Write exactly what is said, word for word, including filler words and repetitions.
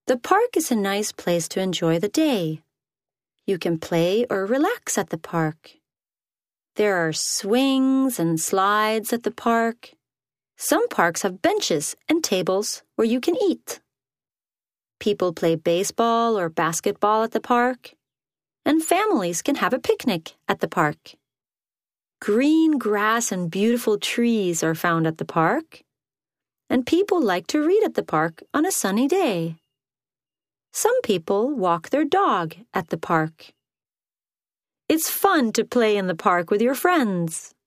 The park is a nice place to enjoy the day. You can play or relax at the park. There are swings and slides at the park. Some parks have benches and tables where you can eat. People play baseball or basketball at the park, and families can have a picnic at the park. Green grass and beautiful trees are found at the park, and people like to read at the park on a sunny day. Some people walk their dog at the park. It's fun to play in the park with your friends.